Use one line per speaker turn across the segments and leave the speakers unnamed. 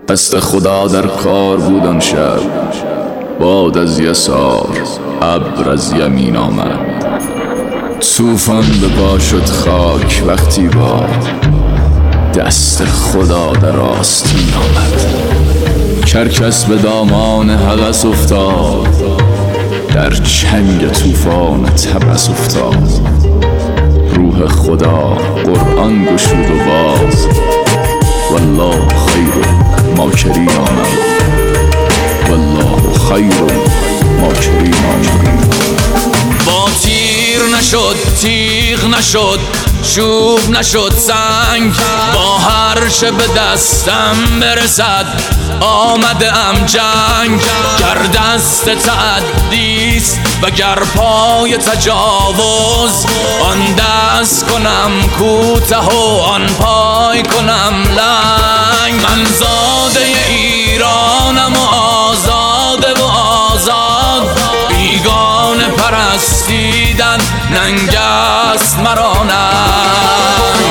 دست خدا در کار بود آن شب. باد از یسار، ابر از یمین آمد. طوفان به پا شد خاک وقتی باد دست خدا در آستین آمد. کرکس به دامان هوس افتاد، در چنگ طوفان طبس افتاد. روح خدا قرآن گشود و باز، والله خیر ماکرین آمد. والله خیر ماکرین آمد.
با تیر نشد تیغ نشد، چوب نشد سنگ. با هر چه به دستم برسد آمده ام جنگ. گر دست تعدیست و گر پای تجاوز، آن دست کنم کوته و آن پای کنم لنگ. من زاده ایرانم و آزاده و آزاد، بیگانه پرستیدن ننگ است مرا ننگ.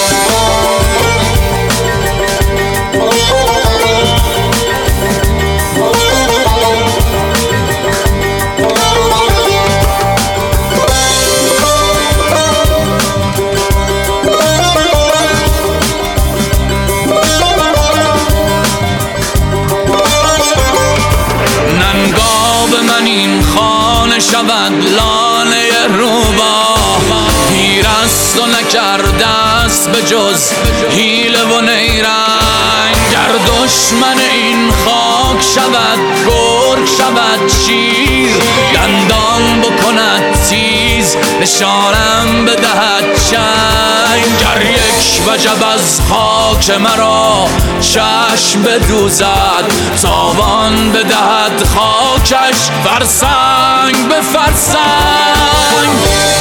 من این خانه شود لانه روباه، پیرست و نکرده است به جز حیله و نیرنگ. گر دشمن این خاک شود گرگ شود شیر، دندان بکند تیز نشانم بدهد چنگ. گر یک وجب از خاک مرا چشم بدوزد، تاوان بدهد خاکش فرسنگ به فرسنگ.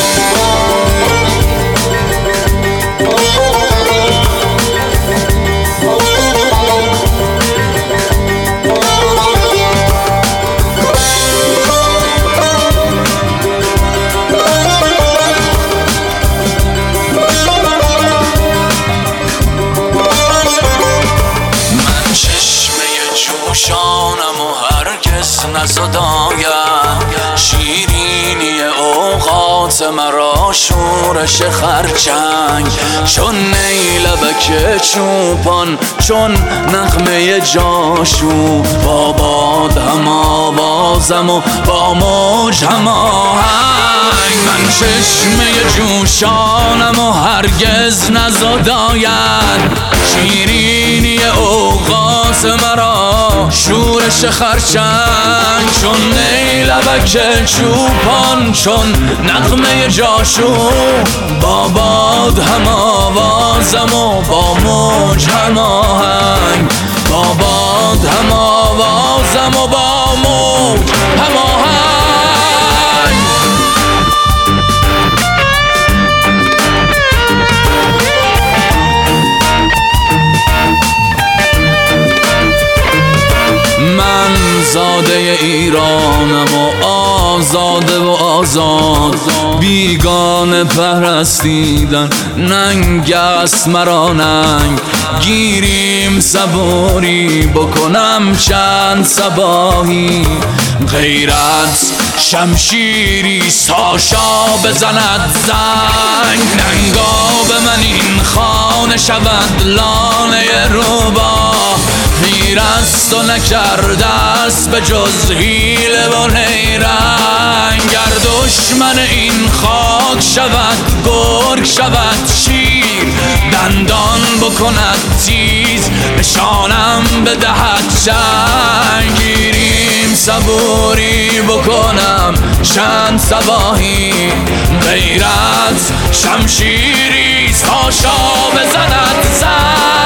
جوشانم و هرگز نزدایم، شیرینی اوقات مرا شورش خرچنگ. چون نیلبک چوپان چون نغمه جاشو، با باد هم آوازم و با موج هم آهنگ. من چشمه جوشانم و هرگز نزدایم، شیرینی اوقات مرا شورش خرچنگ. چون نیلبک چوپان چون نغمه جاشو، با باد هم آوازم و با موج هم آهنگ. با باد هم آوازم و با موج هم آهنگ. من زاده ایرانم و آزاده و آزاد، بیگانه پرستیدن ننگ است مرا ننگ. گیریم صبوری بکنم چند صباحی، غیرت شمشیری ساشا بزند زنگ. ننگا به من این خانه شود لانه روباه، پیرست و نکرده است به جز حیله و نیرنگ. گر دشمن این خاک شود گرگ شود شیر، دندان بکند تیز نشانم بدهد چنگ. گیریم صبوری بکنم چند صباحی، غیرت شمشیری ساشا بزند زنگ.